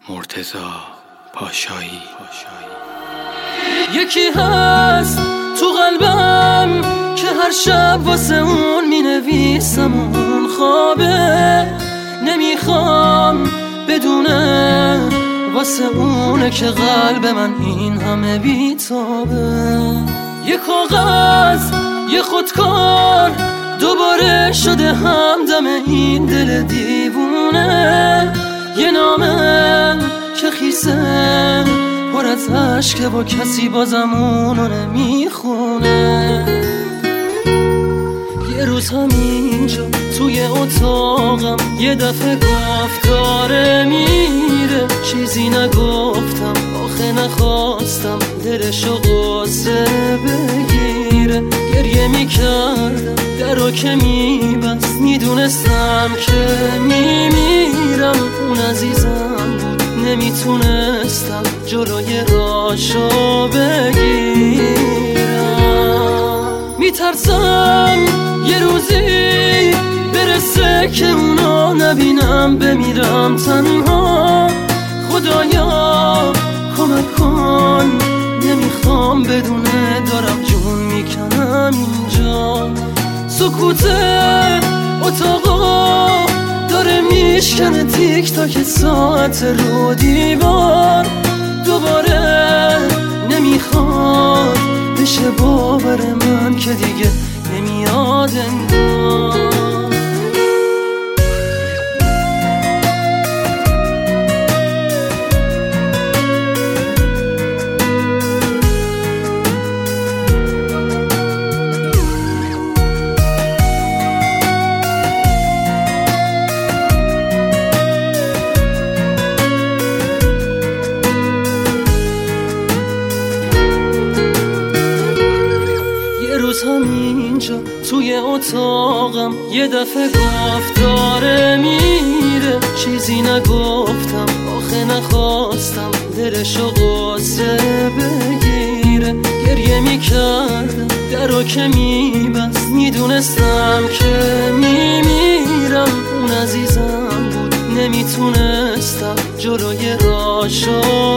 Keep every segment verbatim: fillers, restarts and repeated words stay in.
مرتضی پاشایی. یکی هست تو قلبم که هر شب واسه اون می نویسم، اون خوابه نمیخوام بدونه، واسه اونه که قلب من این همه بیتابه. یه کاغذ یه خودکار دوباره شده همدم این دل دیوونه، یه نامه که خیسه پر از عشقه و کسی بازم اونو نمیخونه. یه روز همینجا توی اتاقم یه دفعه گفت داره میره، چیزی نگفتم آخه نخواستم دلشو قصه بگیره. گریه میکردم درو که میبست، میدونستم که میمیرم، اون عزیزم بود نمیتونستم جلوی راشو بگیرم. میترسم یه روزی برسه که اونو نبینم، بمیرم تنها. خدایا کمک کن، نمیخوام بدونه دارم جون میکنم اینجا. سکوت اتاقا داره میشکنه تیک تاک ساعت رو دیوار، دوباره نمیخواد بشه باور من که دیگه نمیاد انگار. همینجا توی اتاقم یه دفعه گفت داره میره، چیزی نگفتم آخه نخواستم دلشو قصه بگیره. گریه میکردم درو که میبست، میدونستم که میمیرم، اون عزیزم بود نمیتونستم جلوی راشو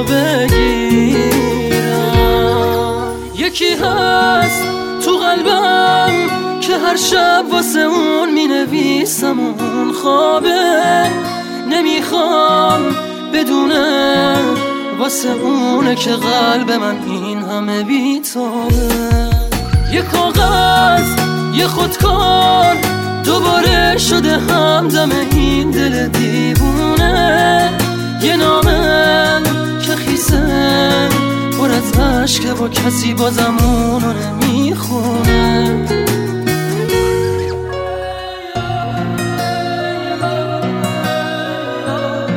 بگیرم. یکی هست تو قلبم که هر شب واسه اون می نویسم، اون خوابه نمیخوام بدونه، واسه اونه که قلب من این همه بیتابه. یه کاغذ یه خودکار دوباره شده همدم این دل دیوونه، یه نامه که خیسه پر از عشقه و کسی بازم اونو نمیخونه.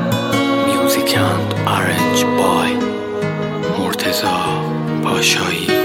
Music and Orange Boy مرتضی پاشایی.